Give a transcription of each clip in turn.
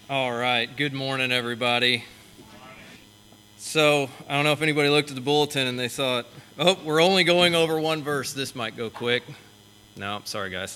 All right. Good morning, everybody. So, I don't know if anybody looked at the bulletin and they thought, oh, we're only going over one verse. This might go quick. No, sorry, guys.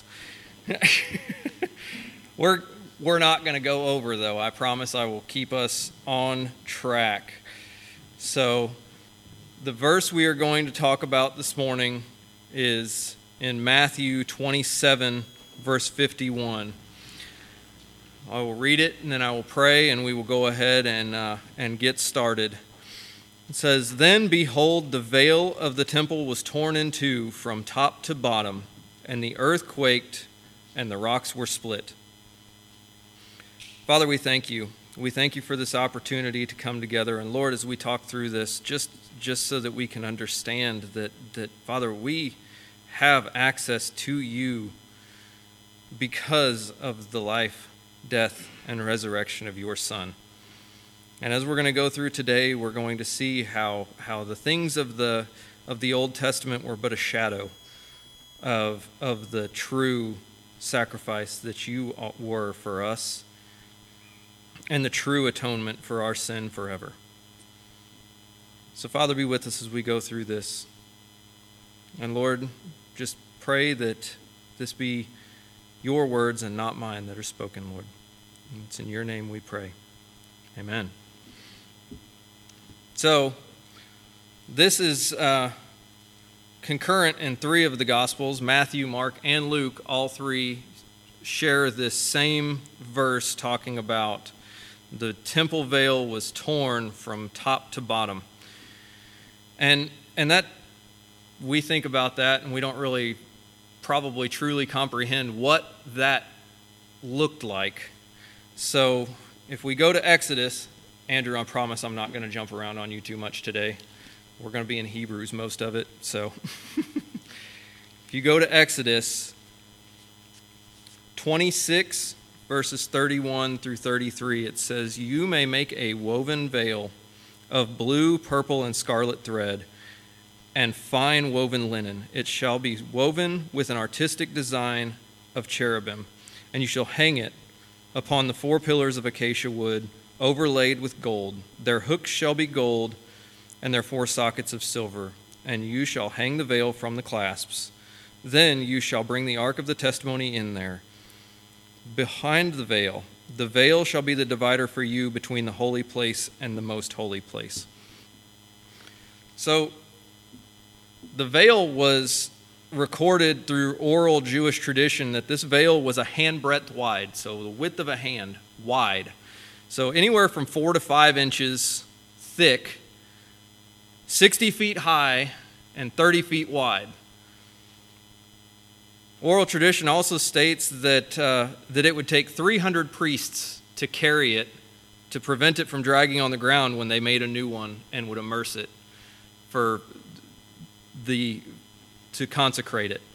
we're we're not going to go over, though. I promise I will keep us on track. So, the verse we are going to talk about this morning is in Matthew 27, verse 51. I will read it, and then I will pray, and we will go ahead and get started. It says, "Then behold, the veil of the temple was torn in two from top to bottom, and the earth quaked, and the rocks were split." Father, we thank you. We thank you for this opportunity to come together. And Lord, as we talk through this, just so that we can understand that Father, we have access to you because of the life, death, and resurrection of your Son. And as we're going to go through today, we're going to see how the things of the Old Testament were but a shadow of the true sacrifice that you were for us and the true atonement for our sin forever. So Father, be with us as we go through this. And Lord, just pray that this be your words and not mine that are spoken, Lord. And it's in your name we pray. Amen. So, this is concurrent in three of the Gospels. Matthew, Mark, and Luke, all three share this same verse talking about the temple veil was torn from top to bottom. And that, we think about that and we don't really probably truly comprehend what that looked like. So if we go to Exodus, Andrew, I promise I'm not going to jump around on you too much today. We're going to be in Hebrews most of it. So if you go to Exodus 26, verses 31 through 33, it says, "You may make a woven veil of blue, purple, and scarlet thread, and fine woven linen. It shall be woven with an artistic design of cherubim, and you shall hang it upon the 4 pillars of acacia wood, overlaid with gold. Their hooks shall be gold, and their 4 sockets of silver. And you shall hang the veil from the clasps. Then you shall bring the ark of the testimony in there. Behind the veil shall be the divider for you between the holy place and the most holy place." So, the veil was recorded through oral Jewish tradition that this veil was a handbreadth wide, so the width of a hand wide. So anywhere from 4 to 5 inches thick, 60 feet high, and 30 feet wide. Oral tradition also states that it would take 300 priests to carry it to prevent it from dragging on the ground when they made a new one and would immerse it to consecrate it.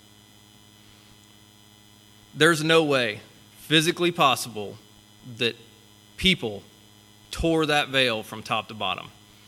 There's no way physically possible that people tore that veil from top to bottom.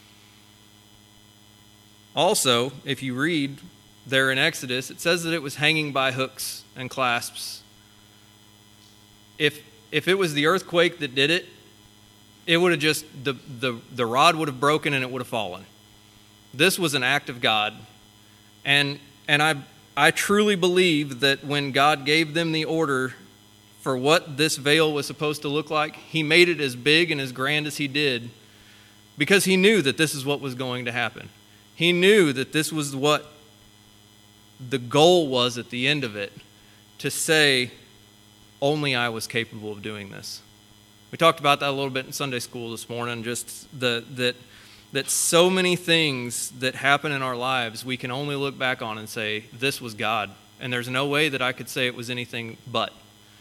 Also, if you read there in Exodus, it says that it was hanging by hooks and clasps. If it was the earthquake that did it, it would have just, the rod would have broken and it would have fallen. This was an act of God. And I truly believe that when God gave them the order for what this veil was supposed to look like, he made it as big and as grand as he did because he knew that this is what was going to happen. He knew that this was what the goal was at the end of it, to say, only I was capable of doing this. We talked about that a little bit in Sunday school this morning, just that so many things that happen in our lives, we can only look back on and say, this was God. And there's no way that I could say it was anything but.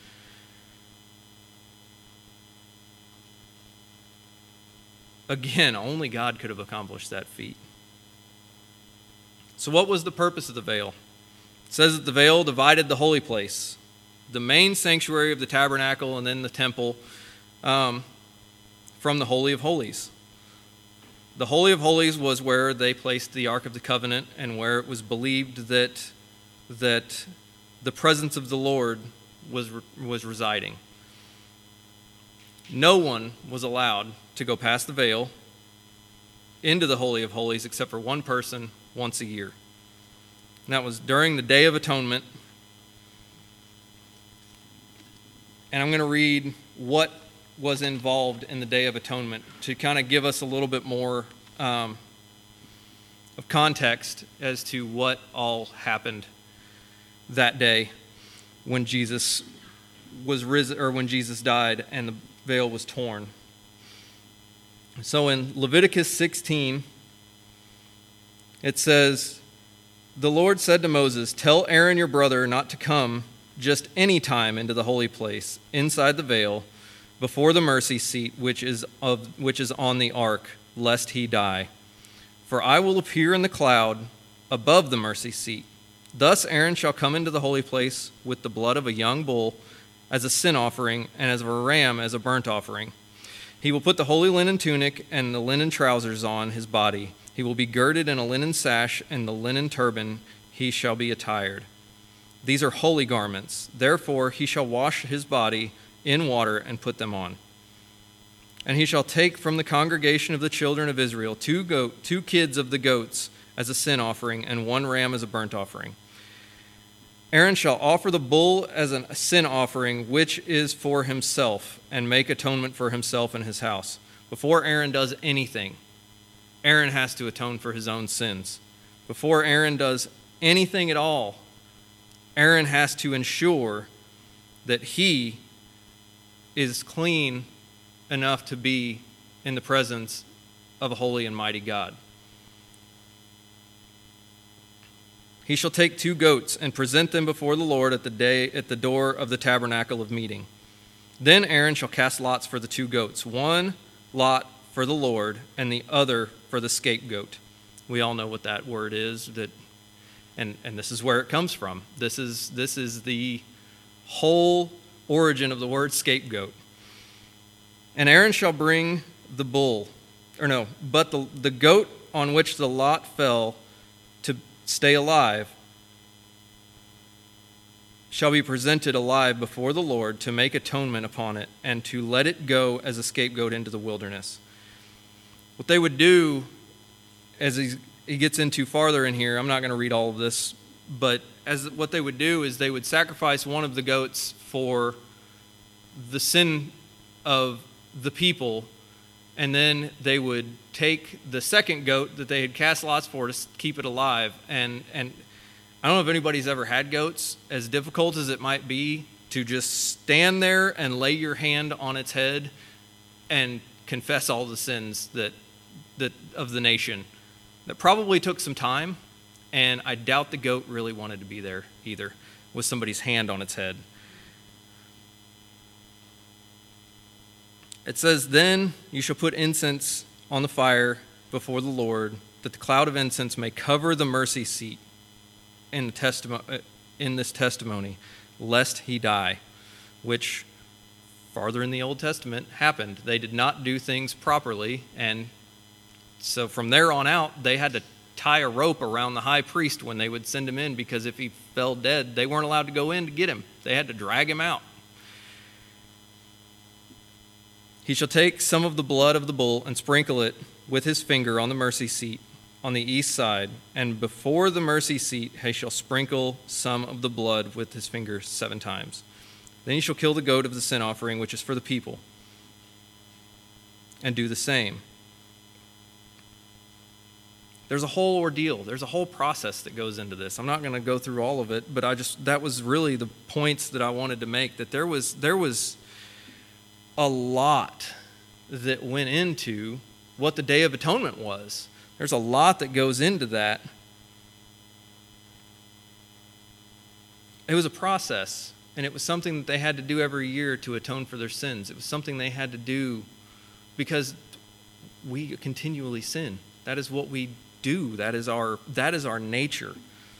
Again, only God could have accomplished that feat. So what was the purpose of the veil? It says that the veil divided the holy place, the main sanctuary of the tabernacle and then the temple, from the Holy of Holies. The Holy of Holies was where they placed the Ark of the Covenant and where it was believed that the presence of the Lord was residing. no one was allowed to go past the veil into the Holy of Holies except for one person once a year. And that was during the Day of Atonement. And I'm going to read what was involved in the Day of Atonement to kind of give us a little bit more of context as to what all happened that day when Jesus was risen, or when Jesus died and the veil was torn. So in Leviticus 16, it says, "The Lord said to Moses, 'Tell Aaron your brother not to come just any time into the holy place, inside the veil, before the mercy seat which is on the ark, lest he die. For I will appear in the cloud above the mercy seat. Thus Aaron shall come into the holy place with the blood of a young bull as a sin offering, and as of a ram as a burnt offering. He will put the holy linen tunic and the linen trousers on his body. He will be girded in a linen sash, and the linen turban he shall be attired. These are holy garments. Therefore he shall wash his body in water and put them on. And he shall take from the congregation of the children of Israel two kids of the goats as a sin offering, and one ram as a burnt offering. Aaron shall offer the bull as a sin offering, which is for himself, and make atonement for himself and his house." Before Aaron does anything, Aaron has to atone for his own sins. Before Aaron does anything at all, Aaron has to ensure that he is clean enough to be in the presence of a holy and mighty God. He shall take 2 goats and present them before the Lord at the door of the tabernacle of meeting. Then Aaron shall cast lots for the 2 goats, one lot for the Lord and the other for the scapegoat. We all know what that word is, and this is where it comes from. This is the whole origin of the word scapegoat. And Aaron shall bring the goat on which the lot fell to stay alive shall be presented alive before the Lord to make atonement upon it, and to let it go as a scapegoat into the wilderness. What they would do, as he gets into farther in here, I'm not going to read all of this, but what they would do is they would sacrifice one of the goats for the sin of the people, and then they would take the second goat that they had cast lots for to keep it alive. And I don't know if anybody's ever had goats, as difficult as it might be to just stand there and lay your hand on its head and confess all the sins that of the nation. That probably took some time, and I doubt the goat really wanted to be there either, with somebody's hand on its head. It says, "Then you shall put incense on the fire before the Lord, that the cloud of incense may cover the mercy seat in this testimony, lest he die," which farther in the Old Testament happened. They did not do things properly, and so from there on out, they had to tie a rope around the high priest when they would send him in, because if he fell dead, they weren't allowed to go in to get him. They had to drag him out. "He shall take some of the blood of the bull and sprinkle it with his finger on the mercy seat on the east side, and before the mercy seat he shall sprinkle some of the blood with his finger 7 times. Then he shall kill the goat of the sin offering, which is for the people, and do the same." There's a whole ordeal. There's a whole process that goes into this. I'm not going to go through all of it, but that was really the points that I wanted to make, that there was a lot that went into what the Day of Atonement was. There's a lot that goes into that. It was a process, and it was something that they had to do every year to atone for their sins. It was something they had to do because we continually sin. That is what we do. That is our nature.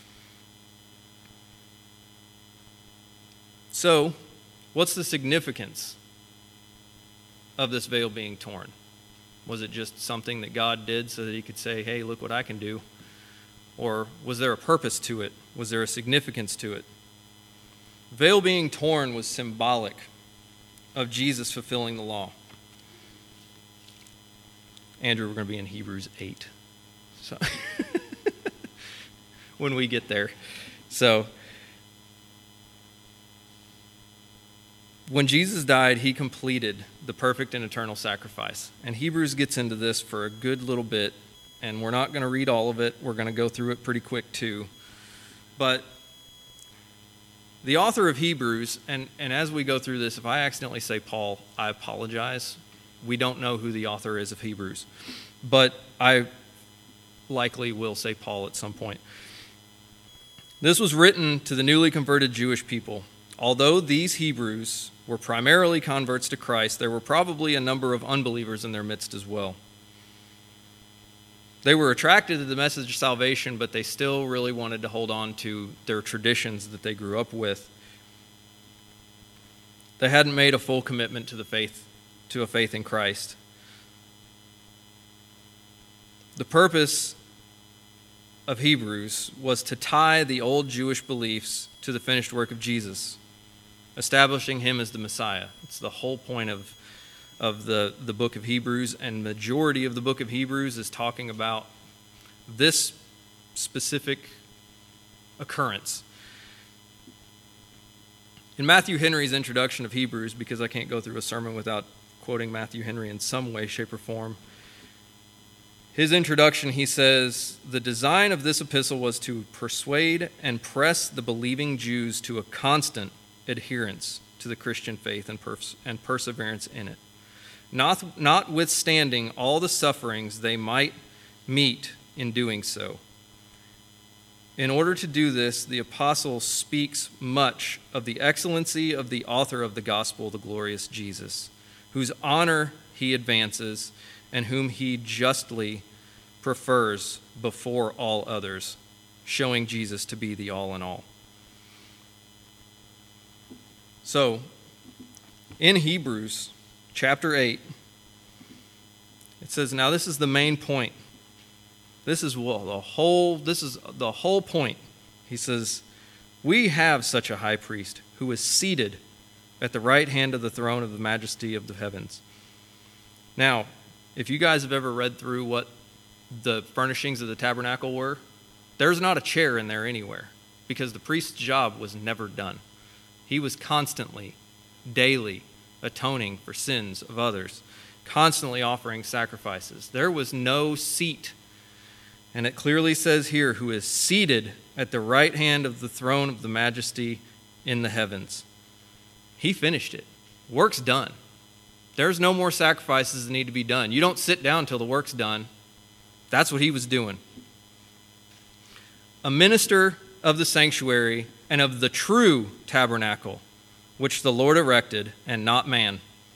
So, what's the significance of this veil being torn? Was it just something that God did so that he could say, "Hey, look what I can do"? Or was there a purpose to it? Was there a significance to it? Veil being torn was symbolic of Jesus fulfilling the law. Andrew, we're going to be in Hebrews 8. So when we get there. So when Jesus died, he completed the perfect and eternal sacrifice. And Hebrews gets into this for a good little bit, and we're not going to read all of it. We're going to go through it pretty quick too. But the author of Hebrews, and as we go through this, if I accidentally say Paul, I apologize. We don't know who the author is of Hebrews. But I likely will say Paul at some point. This was written to the newly converted Jewish people. Although these Hebrews were primarily converts to Christ, there were probably a number of unbelievers in their midst as well. They were attracted to the message of salvation, but they still really wanted to hold on to their traditions that they grew up with. They hadn't made a full commitment to a faith in Christ. The purpose of Hebrews was to tie the old Jewish beliefs to the finished work of Jesus, establishing him as the Messiah. It's the whole point of the book of Hebrews, and majority of the book of Hebrews is talking about this specific occurrence. In Matthew Henry's introduction of Hebrews, because I can't go through a sermon without quoting Matthew Henry in some way, shape, or form, his introduction, he says, the design of this epistle was to persuade and press the believing Jews to a constant adherence to the Christian faith and perseverance in it, notwithstanding all the sufferings they might meet in doing so. In order to do this, the apostle speaks much of the excellency of the author of the gospel, the glorious Jesus, whose honor he advances and whom he justly prefers before all others, showing Jesus to be the all in all. So, in Hebrews chapter 8, it says, now this is the main point. This is the whole point. He says, we have such a high priest who is seated at the right hand of the throne of the majesty of the heavens. Now, if you guys have ever read through what the furnishings of the tabernacle were, there's not a chair in there anywhere, because the priest's job was never done. He was constantly, daily, atoning for sins of others, constantly offering sacrifices. There was no seat. And it clearly says here, who is seated at the right hand of the throne of the majesty in the heavens. He finished it. Work's done. There's no more sacrifices that need to be done. You don't sit down until the work's done. That's what he was doing. A minister of the sanctuary and of the true tabernacle, which the Lord erected, and not man.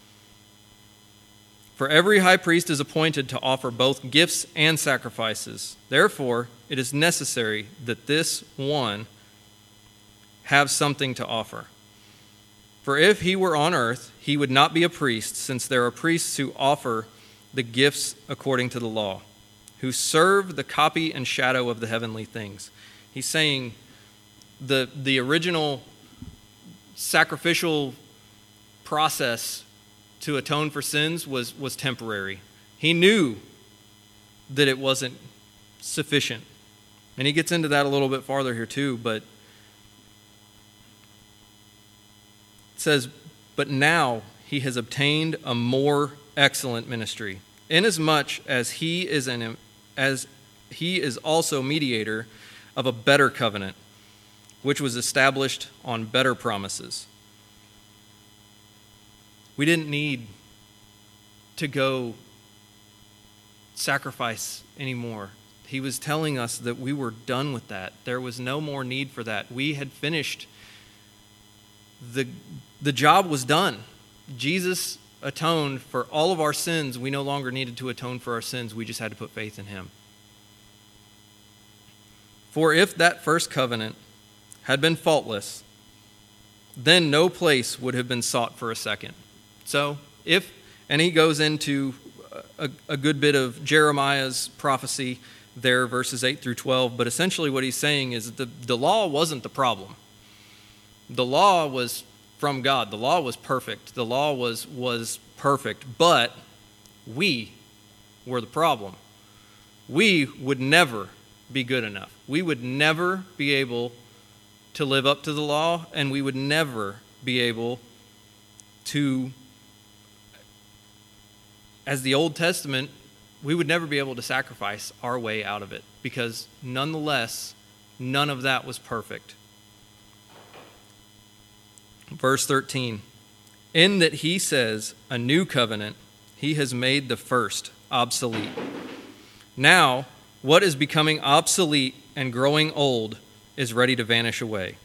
For every high priest is appointed to offer both gifts and sacrifices. Therefore, it is necessary that this one have something to offer. For if he were on earth, he would not be a priest, since there are priests who offer the gifts according to the law, who serve the copy and shadow of the heavenly things. He's saying the original sacrificial process to atone for sins was temporary. He knew that it wasn't sufficient. And he gets into that a little bit farther here too, but it says, but now he has obtained a more excellent ministry, inasmuch as he is also mediator of a better covenant, which was established on better promises. We didn't need to go sacrifice anymore. He was telling us that we were done with that. There was no more need for that. We had finished. The job was done. Jesus atoned for all of our sins. We no longer needed to atone for our sins. We just had to put faith in him. For if that first covenant had been faultless, then no place would have been sought for a second. So, and he goes into a good bit of Jeremiah's prophecy there, verses 8 through 12, but essentially what he's saying is that the law wasn't the problem. The law was from God. The law was perfect. The law was perfect, but we were the problem. We would never be good enough. We would never be able to live up to the law, and we would never be able to, as the Old Testament, we would never be able to sacrifice our way out of it, because nonetheless, none of that was perfect. Verse 13, in that he says, a new covenant, he has made the first obsolete. Now, what is becoming obsolete and growing old is ready to vanish away.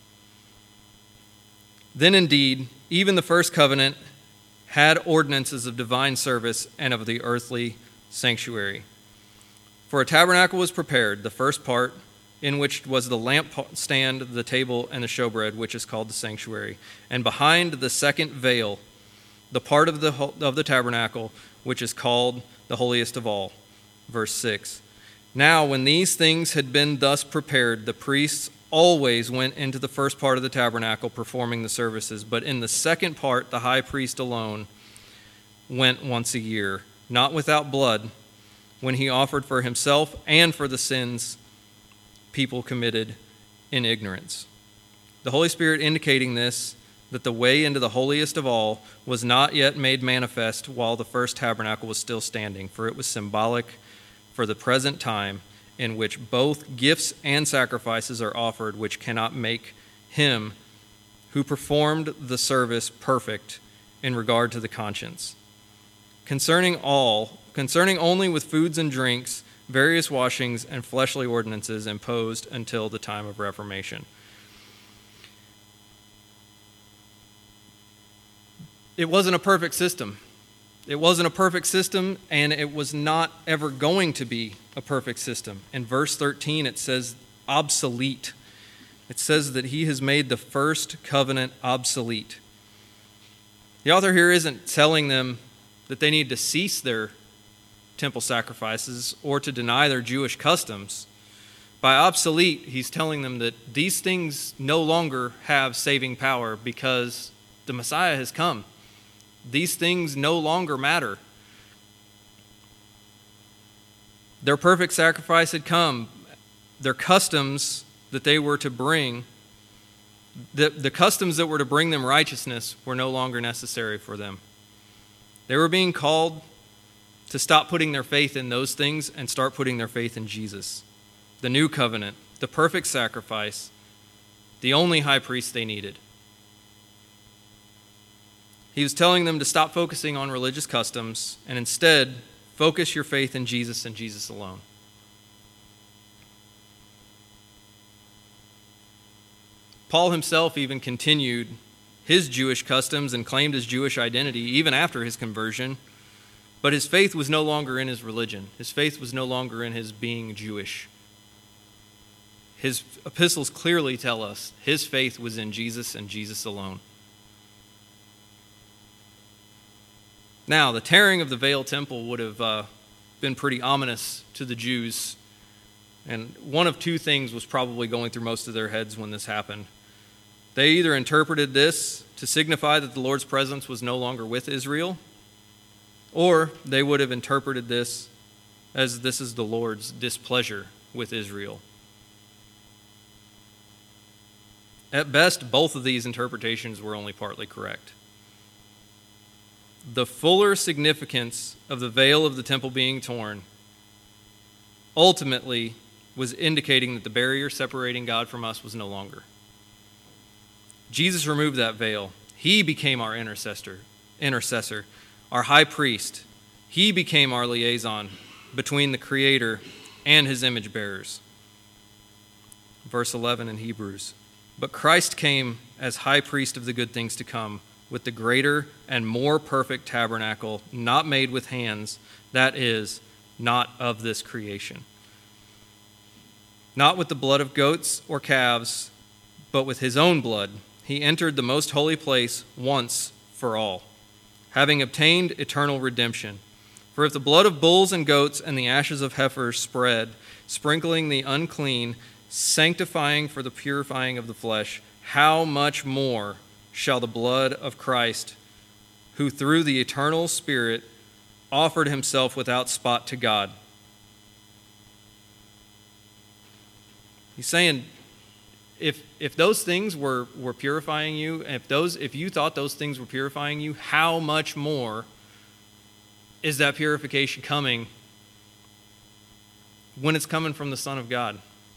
Then indeed, even the first covenant had ordinances of divine service and of the earthly sanctuary. For a tabernacle was prepared, the first part, in which was the lampstand, the table, and the showbread, which is called the sanctuary. And behind the second veil, the part of the tabernacle, which is called the holiest of all. Verse 6. Now, when these things had been thus prepared, the priests always went into the first part of the tabernacle, performing the services. But in the second part, the high priest alone went once a year, not without blood, when he offered for himself and for the sins people committed in ignorance. The Holy Spirit indicating this, that the way into the holiest of all was not yet made manifest while the first tabernacle was still standing, for it was symbolic for the present time in which both gifts and sacrifices are offered, which cannot make him who performed the service perfect in regard to the conscience. Concerning only with foods and drinks, various washings and fleshly ordinances imposed until the time of Reformation. It wasn't a perfect system. It wasn't a perfect system, and it was not ever going to be a perfect system. In verse 13, it says obsolete. It says that he has made the first covenant obsolete. The author here isn't telling them that they need to cease their temple sacrifices or to deny their Jewish customs. By obsolete, he's telling them that these things no longer have saving power because the Messiah has come. These things no longer matter. Their perfect sacrifice had come. Their customs that they were to bring, the customs that were to bring them righteousness were no longer necessary for them. They were being called to stop putting their faith in those things and start putting their faith in Jesus, the new covenant, the perfect sacrifice, the only high priest they needed. He was telling them to stop focusing on religious customs and instead focus your faith in Jesus and Jesus alone. Paul himself even continued his Jewish customs and claimed his Jewish identity even after his conversion, but his faith was no longer in his religion. His faith was no longer in his being Jewish. His epistles clearly tell us his faith was in Jesus and Jesus alone. Now, the tearing of the veil temple would have been pretty ominous to the Jews, and one of two things was probably going through most of their heads when this happened. They either interpreted this to signify that the Lord's presence was no longer with Israel, or they would have interpreted this as this is the Lord's displeasure with Israel. At best, both of these interpretations were only partly correct. The fuller significance of the veil of the temple being torn ultimately was indicating that the barrier separating God from us was no longer. Jesus removed that veil. He became our intercessor, our high priest. He became our liaison between the Creator and his image bearers. Verse 11 in Hebrews. But Christ came as high priest of the good things to come, with the greater and more perfect tabernacle, not made with hands, that is, not of this creation. Not with the blood of goats or calves, but with his own blood, he entered the most holy place once for all, having obtained eternal redemption. For if the blood of bulls and goats and the ashes of heifers spread, sprinkling the unclean, sanctifying for the purifying of the flesh, how much more shall the blood of Christ, who through the eternal Spirit offered himself without spot to God. He's saying, if those things were purifying you, if you thought those things were purifying you, how much more is that purification coming when it's coming from the Son of God?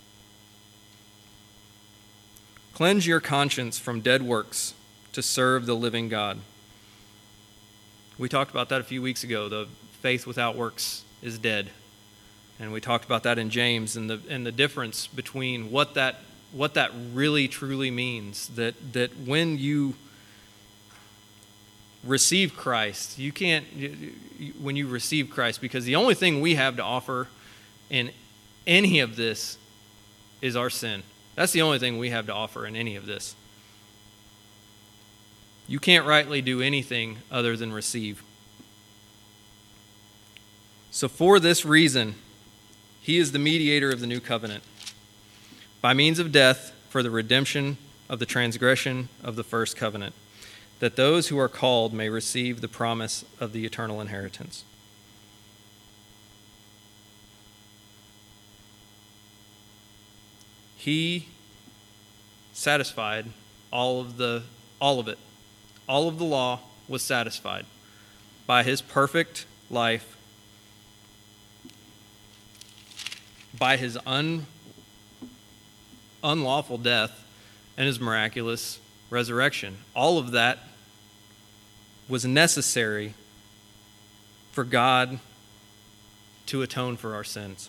Cleanse your conscience from dead works to serve the living God. We talked about that a few weeks ago. The faith without works is dead. And we talked about that in James and the difference between what that really truly means. That when you receive Christ, when you receive Christ, because the only thing we have to offer in any of this is our sin. That's the only thing we have to offer in any of this. You can't rightly do anything other than receive. So for this reason, he is the mediator of the new covenant, by means of death for the redemption of the transgression of the first covenant, that those who are called may receive the promise of the eternal inheritance. He satisfied all of it. All of the law was satisfied by his perfect life, by his unlawful death, and his miraculous resurrection. All of that was necessary for God to atone for our sins.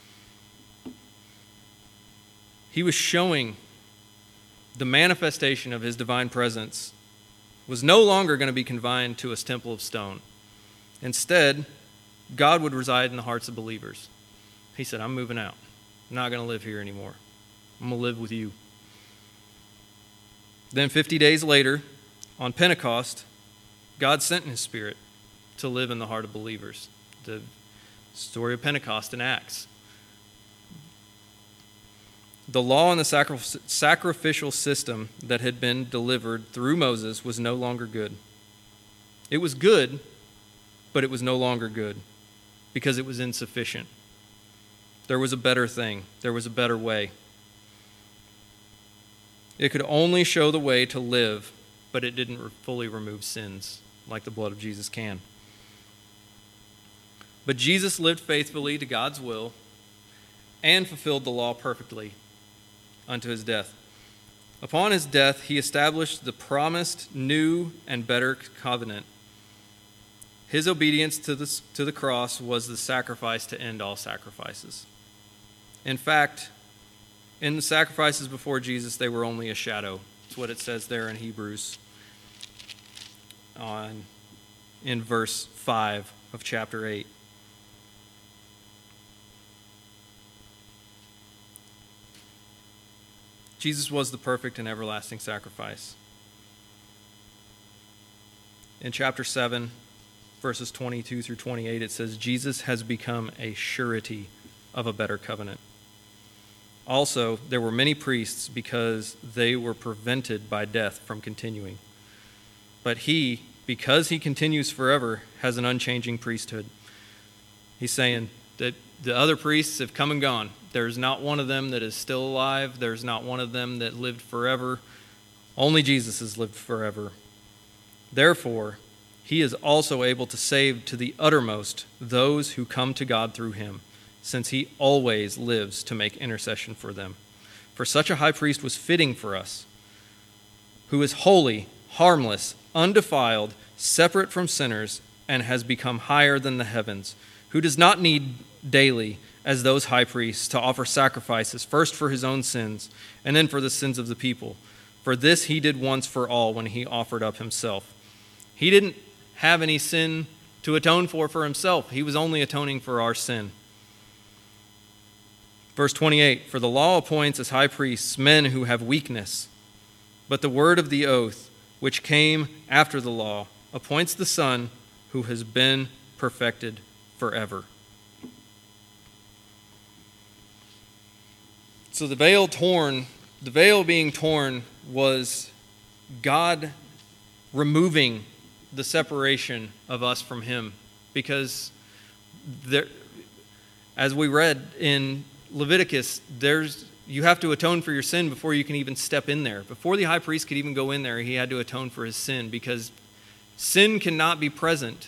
He was showing the manifestation of his divine presence was no longer going to be confined to a temple of stone. Instead, God would reside in the hearts of believers. He said, I'm moving out. I'm not going to live here anymore. I'm going to live with you. Then 50 days later, on Pentecost, God sent his Spirit to live in the heart of believers. The story of Pentecost in Acts. The law and the sacrificial system that had been delivered through Moses was no longer good. It was good, but it was no longer good because it was insufficient. There was a better thing. There was a better way. It could only show the way to live, but it didn't fully remove sins like the blood of Jesus can. But Jesus lived faithfully to God's will and fulfilled the law perfectly unto his death. Upon his death, he established the promised new and better covenant. His obedience to the cross was the sacrifice to end all sacrifices. In fact, in the sacrifices before Jesus, they were only a shadow. That's what it says there in Hebrews in verse 5 of chapter 8. Jesus was the perfect and everlasting sacrifice. In chapter 7, verses 22 through 28, it says, Jesus has become a surety of a better covenant. Also, there were many priests because they were prevented by death from continuing. But he, because he continues forever, has an unchanging priesthood. He's saying that the other priests have come and gone. There's not one of them that is still alive. There's not one of them that lived forever. Only Jesus has lived forever. Therefore, he is also able to save to the uttermost those who come to God through him, since he always lives to make intercession for them. For such a high priest was fitting for us, who is holy, harmless, undefiled, separate from sinners, and has become higher than the heavens, who does not need daily, as those high priests, to offer sacrifices, first for his own sins, and then for the sins of the people. For this he did once for all when he offered up himself. He didn't have any sin to atone for himself. He was only atoning for our sin. Verse 28, for the law appoints as high priests men who have weakness, but the word of the oath, which came after the law, appoints the Son who has been perfected forever. So the veil being torn was God removing the separation of us from him, because there, as we read in Leviticus, you have to atone for your sin before you can even step in there. Before the high priest could even go in there, he had to atone for his sin, because sin cannot be present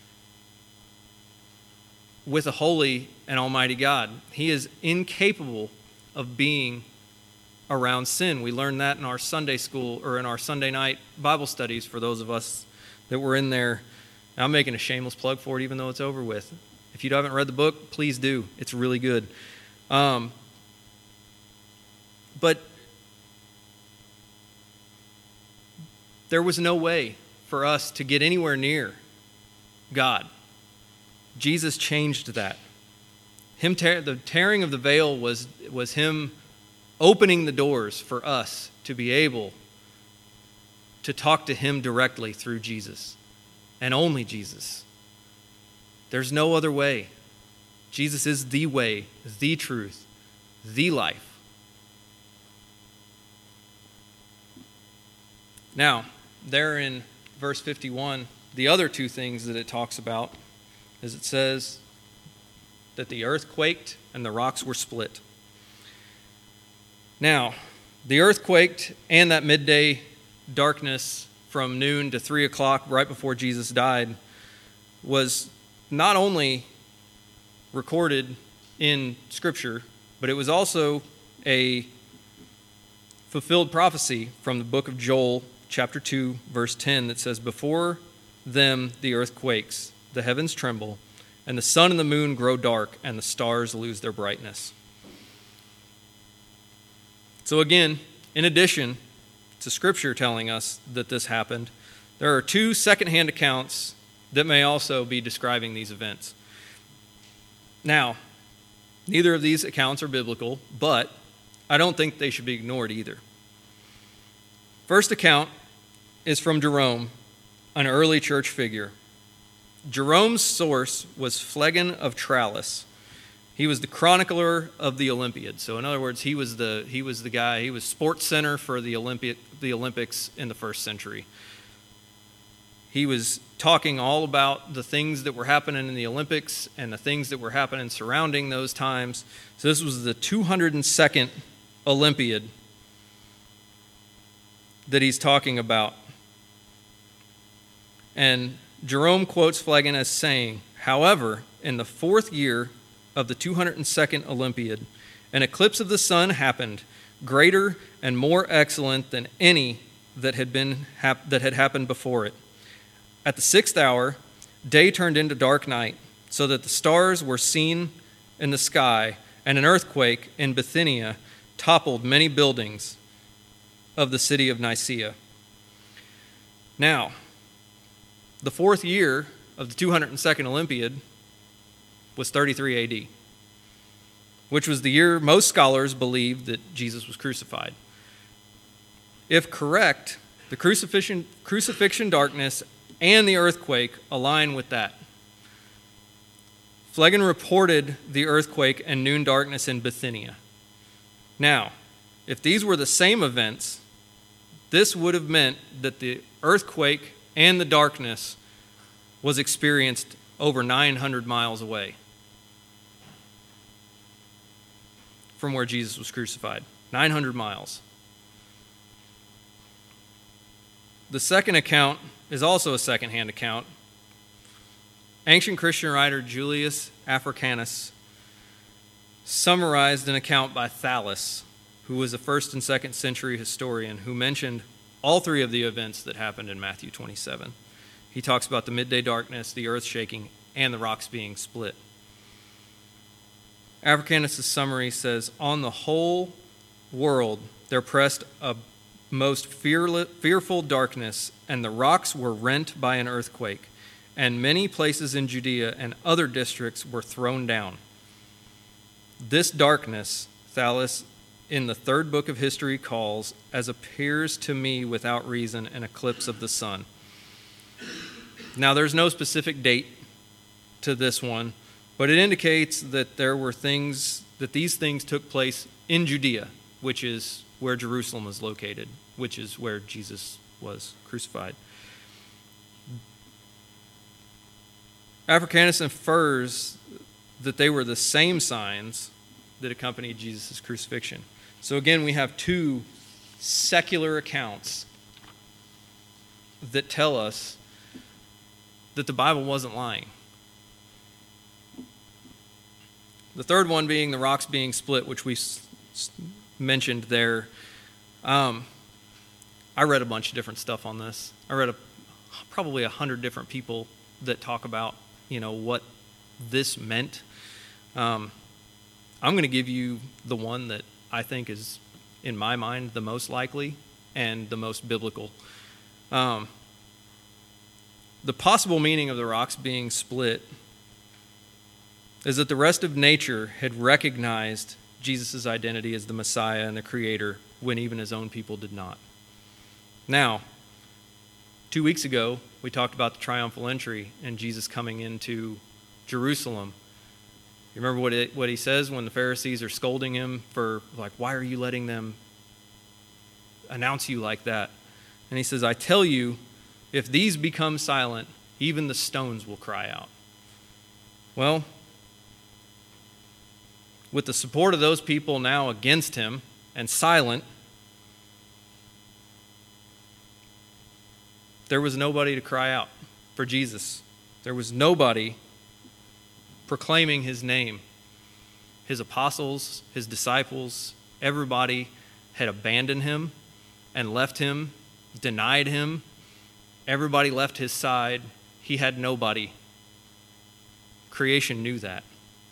with a holy and almighty God. He is incapable of being around sin. We learned that in our Sunday school, or in our Sunday night Bible studies, for those of us that were in there. I'm making a shameless plug for it, even though it's over with. If you haven't read the book, please do. It's really good. But there was no way for us to get anywhere near God. Jesus changed that. The tearing of the veil was him opening the doors for us to be able to talk to him directly through Jesus, and only Jesus. There's no other way. Jesus is the way, the truth, the life. Now, there in verse 51, the other two things that it talks about is it says that the earth quaked and the rocks were split. Now, the earth quaked, and that midday darkness from noon to 3 o'clock right before Jesus died was not only recorded in Scripture, but it was also a fulfilled prophecy from the book of Joel, chapter 2, verse 10, that says, "Before them the earth quakes, the heavens tremble, and the sun and the moon grow dark, and the stars lose their brightness." So again, in addition to Scripture telling us that this happened, there are two secondhand accounts that may also be describing these events. Now, neither of these accounts are biblical, but I don't think they should be ignored either. First account is from Jerome, an early church figure. Jerome's source was Phlegon of Tralles. He was the chronicler of the Olympiad. So in other words, he was the guy, he was sports center for the Olympics in the first century. He was talking all about the things that were happening in the Olympics and the things that were happening surrounding those times. So this was the 202nd Olympiad that he's talking about. And Jerome quotes Phlegon as saying, "However, in the 4th year of the 202nd Olympiad, an eclipse of the sun happened, greater and more excellent than any that had happened before it. At the 6th hour, day turned into dark night, so that the stars were seen in the sky, and an earthquake in Bithynia toppled many buildings of the city of Nicaea." Now, the 4th year of the 202nd Olympiad was 33 AD, which was the year most scholars believed that Jesus was crucified. If correct, the crucifixion darkness and the earthquake align with that. Phlegon reported the earthquake and noon darkness in Bithynia. Now, if these were the same events, this would have meant that the earthquake and the darkness was experienced over 900 miles away from where Jesus was crucified. 900 miles. The second account is also a second-hand account. Ancient Christian writer Julius Africanus summarized an account by Thallus, who was a 1st and 2nd century historian who mentioned all three of the events that happened in Matthew 27. He talks about the midday darkness, the earth shaking, and the rocks being split. Africanus' summary says, "On the whole world there pressed a most fearful darkness, and the rocks were rent by an earthquake, and many places in Judea and other districts were thrown down. This darkness," Thallus in the 3rd book of history calls, "as appears to me without reason, an eclipse of the sun." Now, there's no specific date to this one, but it indicates that these things took place in Judea, which is where Jerusalem is located, which is where Jesus was crucified. Africanus infers that they were the same signs that accompanied Jesus' crucifixion. So again, we have two secular accounts that tell us that the Bible wasn't lying. The third one being the rocks being split, which we mentioned there. I read a bunch of different stuff on this. I read probably 100 different people that talk about, what this meant. I'm going to give you the one that I think is, in my mind, the most likely and the most biblical. The possible meaning of the rocks being split is that the rest of nature had recognized Jesus' identity as the Messiah and the Creator when even his own people did not. Now, 2 weeks ago, we talked about the triumphal entry and Jesus coming into Jerusalem. You remember what he says when the Pharisees are scolding him for, why are you letting them announce you like that? And he says, I tell you, if these become silent, even the stones will cry out. Well, with the support of those people now against him and silent, there was nobody to cry out for Jesus. There was nobody proclaiming his name. His apostles, his disciples, everybody had abandoned him and left him, denied him. Everybody left his side. He had nobody. Creation knew that.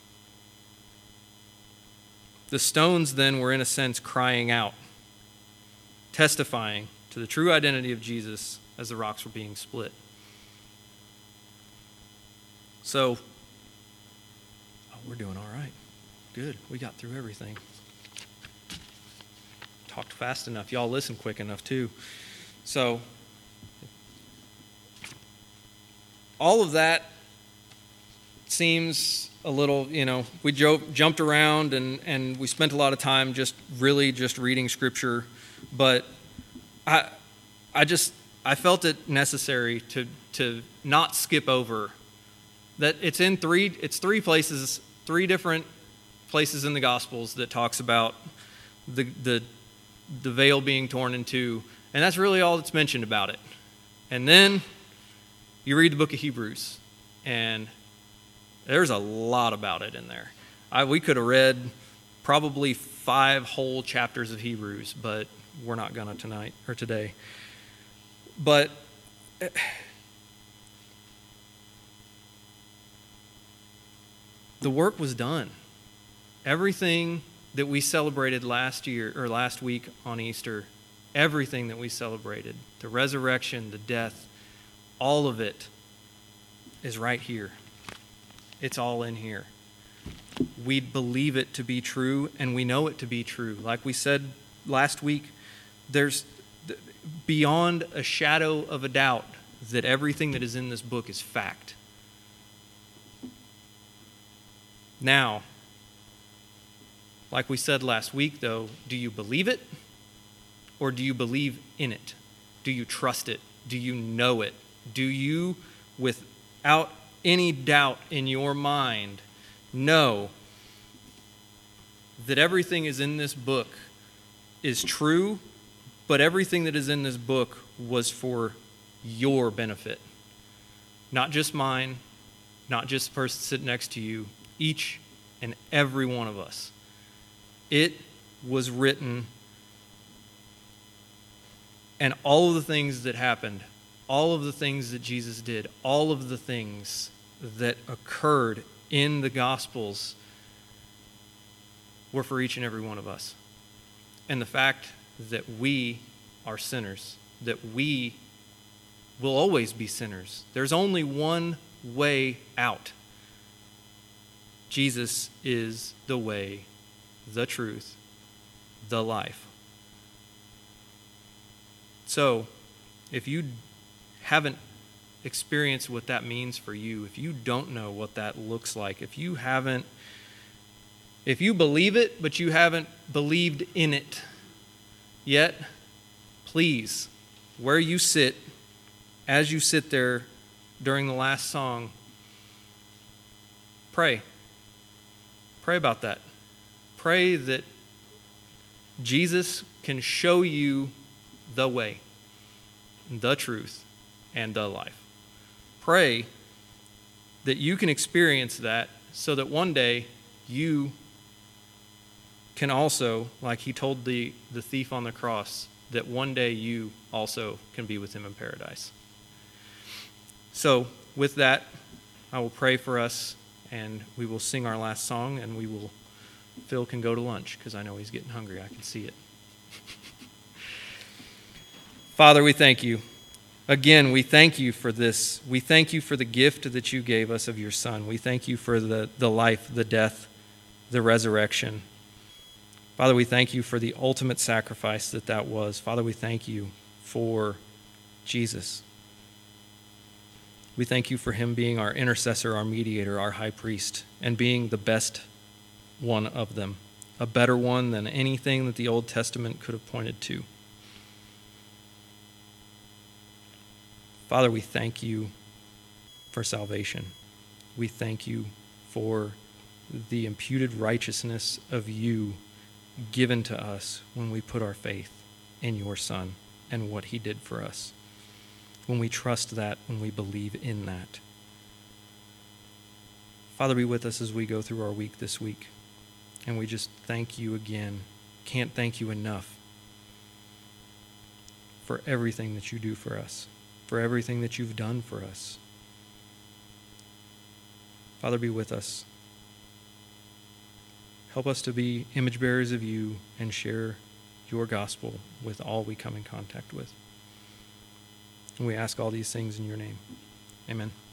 The stones then were, in a sense, crying out, testifying to the true identity of Jesus as the rocks were being split. So, we're doing all right. Good. We got through everything. Talked fast enough. Y'all listened quick enough, too. So, all of that seems a little, we jumped around and we spent a lot of time just reading Scripture, but I felt it necessary to not skip over that it's three places, three different places in the Gospels that talks about the veil being torn in two, and that's really all that's mentioned about it. And then you read the book of Hebrews, and there's a lot about it in there. We could have read probably 5 whole chapters of Hebrews, but we're not gonna tonight or today. But the work was done. Everything that we celebrated last week on Easter, everything that we celebrated, the resurrection, the death, all of it is right here. It's all in here. We believe it to be true, and we know it to be true. Like we said last week, there's beyond a shadow of a doubt that everything that is in this book is fact. Now, like we said last week, though, do you believe it, or do you believe in it? Do you trust it? Do you know it? Do you, without any doubt in your mind, know that everything is in this book is true, but everything that is in this book was for your benefit? Not just mine, not just the person sitting next to you, each and every one of us. It was written, and all of the things that happened, all of the things that Jesus did, all of the things that occurred in the Gospels were for each and every one of us. And the fact that we are sinners, that we will always be sinners. There's only one way out. Jesus is the way, the truth, the life. So, if you haven't experienced what that means for you, if you don't know what that looks like, if you believe it, but you haven't believed in it yet, please where you sit, as you sit there during the last song, pray. Pray about that. Pray that Jesus can show you the way, the truth, and the life. Pray that you can experience that so that one day you can also, like he told the thief on the cross, that one day you also can be with him in paradise. So with that, I will pray for us, and we will sing our last song, and Phil can go to lunch because I know he's getting hungry. I can see it. Father, we thank you. Again, we thank you for this. We thank you for the gift that you gave us of your Son. We thank you for the life, the death, the resurrection. Father, we thank you for the ultimate sacrifice that was. Father, we thank you for Jesus. We thank you for him being our intercessor, our mediator, our high priest, and being the best one of them, a better one than anything that the Old Testament could have pointed to. Father, we thank you for salvation. We thank you for the imputed righteousness of you given to us when we put our faith in your Son and what he did for us. When we trust that, when we believe in that. Father, be with us as we go through our week this week. And we just thank you again. Can't thank you enough for everything that you do for us, for everything that you've done for us. Father, be with us. Help us to be image bearers of you and share your gospel with all we come in contact with. And we ask all these things in your name. Amen.